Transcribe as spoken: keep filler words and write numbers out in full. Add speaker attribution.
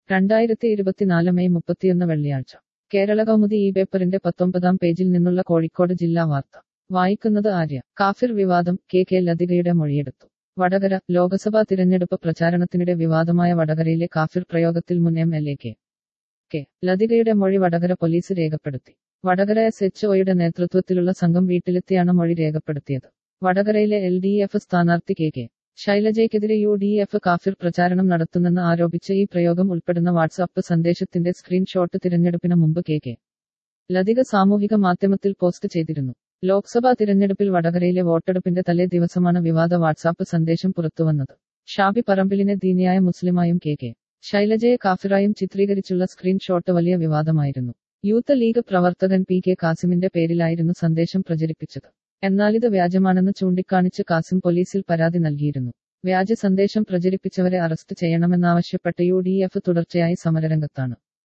Speaker 1: രണ്ടായിരത്തി ഇരുപത്തിനാല് മെയ് മുപ്പത്തിയൊന്ന് വെള്ളിയാഴ്ച കേരള കൗമുദി ഈ പേപ്പറിന്റെ പത്തൊമ്പതാം പേജിൽ നിന്നുള്ള കോഴിക്കോട് ജില്ലാ വാർത്ത വായിക്കുന്നത് ആര്യ. കാഫിർ വിവാദം, കെ കെ ലതികയുടെ മൊഴിയെടുത്തു. വടകര. ലോക്സഭാ തിരഞ്ഞെടുപ്പ് പ്രചാരണത്തിനിടെ വിവാദമായ വടകരയിലെ കാഫിർ പ്രയോഗത്തിൽ മുൻ M L A K K ലതികയുടെ മൊഴി വടകര പോലീസ് രേഖപ്പെടുത്തി. വടകര എസ് എച്ച് ഒയുടെ നേതൃത്വത്തിലുള്ള സംഘം വീട്ടിലെത്തിയാണ് മൊഴി രേഖപ്പെടുത്തിയത്. വടകരയിലെ എൽ ഡി എഫ് സ്ഥാനാർത്ഥി കെ കെ ശൈലജയ്ക്കെതിരെ യു ഡി എഫ് കാഫിർ പ്രചാരണം നടത്തുന്നെന്ന് ആരോപിച്ച് ഈ പ്രയോഗം ഉൾപ്പെടുന്ന വാട്സാപ്പ് സന്ദേശത്തിന്റെ സ്ക്രീൻഷോട്ട് തിരഞ്ഞെടുപ്പിന് മുമ്പ് കെ കെ ലതിക സാമൂഹിക മാധ്യമത്തിൽ പോസ്റ്റ് ചെയ്തിരുന്നു. ലോക്സഭാ തിരഞ്ഞെടുപ്പിൽ വടകരയിലെ വോട്ടെടുപ്പിന്റെ തലേ ദിവസമാണ് വിവാദ വാട്സാപ്പ് സന്ദേശം പുറത്തുവന്നത്. ഷാബി പറമ്പിലിനെ ദീനിയായ മുസ്ലിമായും കെ കെ ശൈലജയെ കാഫിറായും ചിത്രീകരിച്ചുള്ള സ്ക്രീൻഷോട്ട് വലിയ വിവാദമായിരുന്നു. യൂത്ത് ലീഗ് പ്രവർത്തകൻ പി കെ കാസിമിന്റെ പേരിലായിരുന്നു സന്ദേശം പ്രചരിപ്പിച്ചത്. എന്നാലിത് വ്യാജമാണെന്ന് ചൂണ്ടിക്കാണിച്ച് കാസിം പോലീസിൽ പരാതി നൽകിയിരുന്നു. വ്യാജ സന്ദേശം പ്രചരിപ്പിച്ചവരെ അറസ്റ്റ് ചെയ്യണമെന്നാവശ്യപ്പെട്ട് യു ഡി എഫ് തുടർച്ചയായി സമരരംഗത്താണ്.